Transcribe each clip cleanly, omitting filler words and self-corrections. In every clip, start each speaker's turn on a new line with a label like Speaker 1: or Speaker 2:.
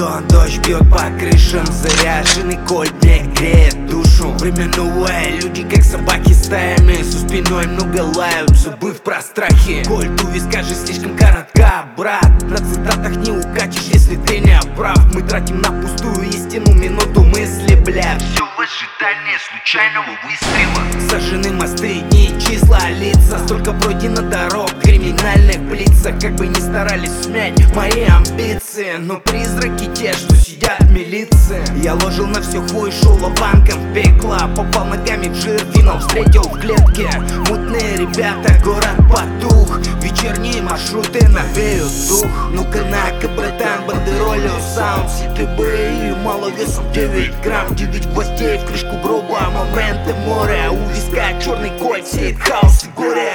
Speaker 1: Дон, дождь бьет по крышам, заряженный кольт мне греет душу. Время новое, люди как собаки стаями, со спиной много лают, забыв про страхи. Кольт у виска же слишком коротка, брат. На цитатах не укатишь, если ты не прав. Мы тратим на пустую истину минуту мысли, бля.
Speaker 2: Все в ожидании случайного выстрела.
Speaker 1: Сожжены мосты, дни, числа, лица. Столько пройдено дорог, криминальных блицах. Как бы ни старались смять мои амбиции, но призраки те, что сидят в милиции. Я ложил на все хуй, шел лобанком в пекло. Попал ногами в жир, финал встретил в клетке. Мутные ребята, город потух. Вечерние маршруты навеют дух. Ну-ка на-ка, братан, бандеролю саунд. Ситы бы мало весом 9 грамм, 9 гвоздей в крышку гроба. Моменты моря, у виска черный кольт, сеет хаос и горе.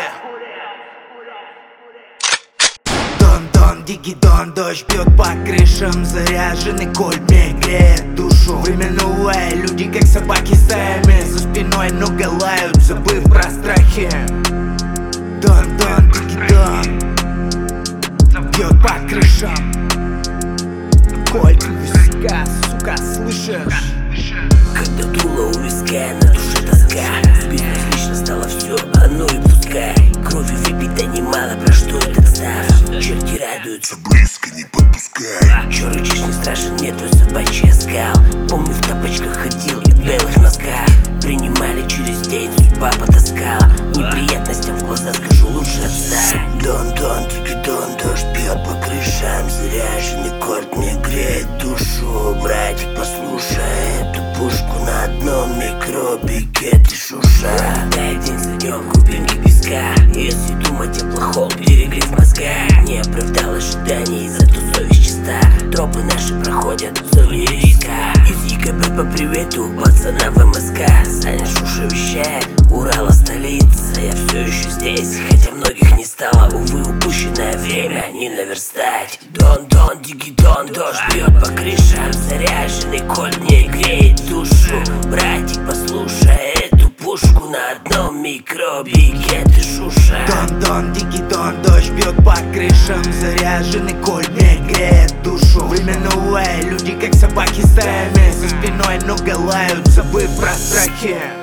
Speaker 1: Дон, дигидон, дождь бьет по крышам, заряженный кольт мне греет душу. Время новое, люди как собаки стаями, за спиной много лают, забыв про страхи. Дон, дигидон, бьет по крышам, кольт у виска, сука, слышишь?
Speaker 3: Когда дуло у виска, на душе тоска. Безразлично стало все, а ну и пускай. Кровью выпито немало, про что этот став. Черти радуются,
Speaker 2: Близко не подпускай.
Speaker 3: чё рычишь, не страшен мне твой собачий оскал. Помню, в тапочках ходил и в белых носках. Принимали через день, судьба потаскала. Неприятностям в глаза скажу, лучше отстань. Дон, дигидон, дождь бьет по крышам, заряженный кольт мне греет душу. Братик, послушай эту пушку на одном микробике, ты шуша. Дай день за днем глубинки песка. Если думать о плохом, перегрев мозга. Не оправдал ожиданий, зато совесть чиста. Тропы наши проходят в зоне риска. Из ЕКБ по привету пацанам в МСК. Саня Шуша вещает, Урала столица. Я все еще здесь, хотя многих не стало. Увы, упущенное время не наверстать. Дон, дигидон, дождь бьет по крышам, заряженный кольт мне греет душу. Братик, послушай эту пушку на одном микробике, ты шуша.
Speaker 1: Дон, дигидон, дождь бьет по крышам, заряженный кольт мне греет душу. Время новое, люди как собаки стаями, за спиной много лают, забыв про страхи.